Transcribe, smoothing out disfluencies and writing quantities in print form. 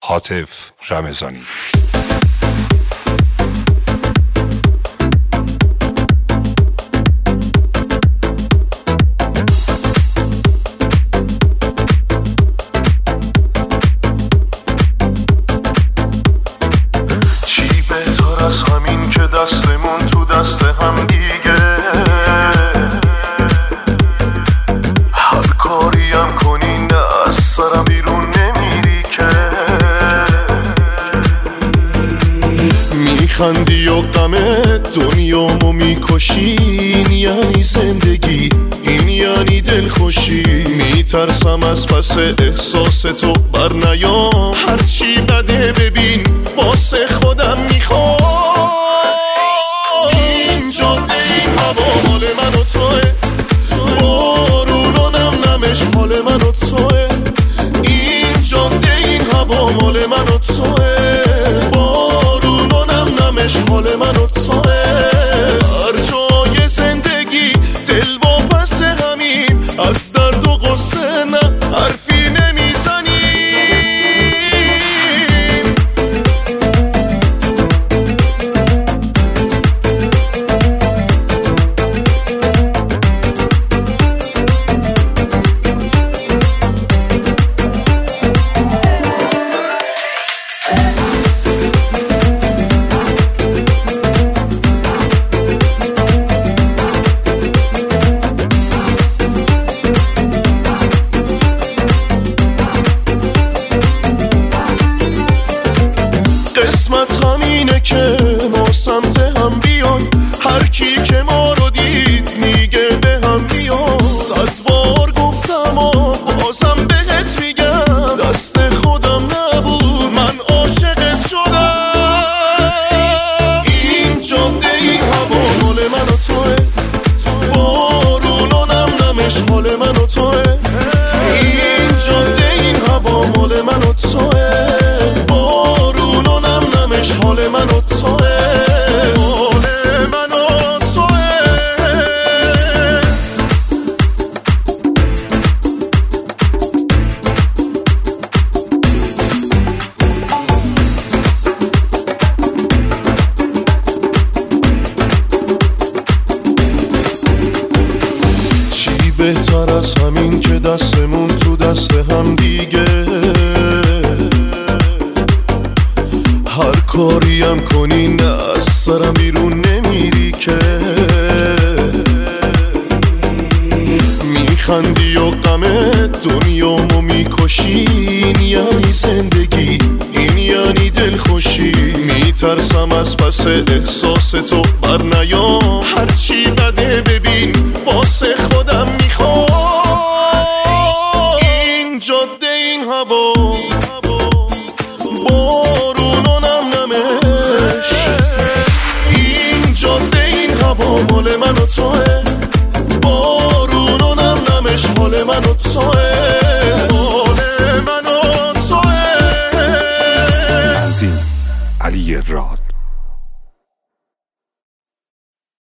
هاتف رمضانی. چی بهتر از همین که دستمون تو دست هم دیگه، هر کاری هم کنی نه از سرم بیرون نمیری که، میخندی و غمت دنیامو میکشین، یعنی زندگی این یعنی دلخوشی. میترسم از پس احساس تو بر نیام، هرچی بده ببین واسه خودم میخوام. این جاده این هوا مال من و توه، بارون و نمنمش مال من و توه. این جاده این هوا مال من و توه، بارون و نمنمش مال من و توه. هر جای زندگی دل و پس همین، از درد و غصه نه حرفی نمیزنی. قسمت همینه که ما سمت هم بیان، هر کی که ما رو دید میگه به هم بیان. 100 بار گفتم و بازم بهت میگم، دست خودم نبود من عاشقت شدم. این جاده این هوا مال من و توه، بارون و نمنمش مال من و توه. این جاده این هوا مال من و توه، حال من و توه، حال من و توه. چی بهتر از همین که دستمون تو دست هم دیگه، هر کاری هم کنی نه از سرم بیرون نمیری که. میخندی و غمت دنیامو میکشین، یعنی زندگی این یعنی دلخوشی. میترسم از پس احساس تو بر نیام، هرچی بده ببین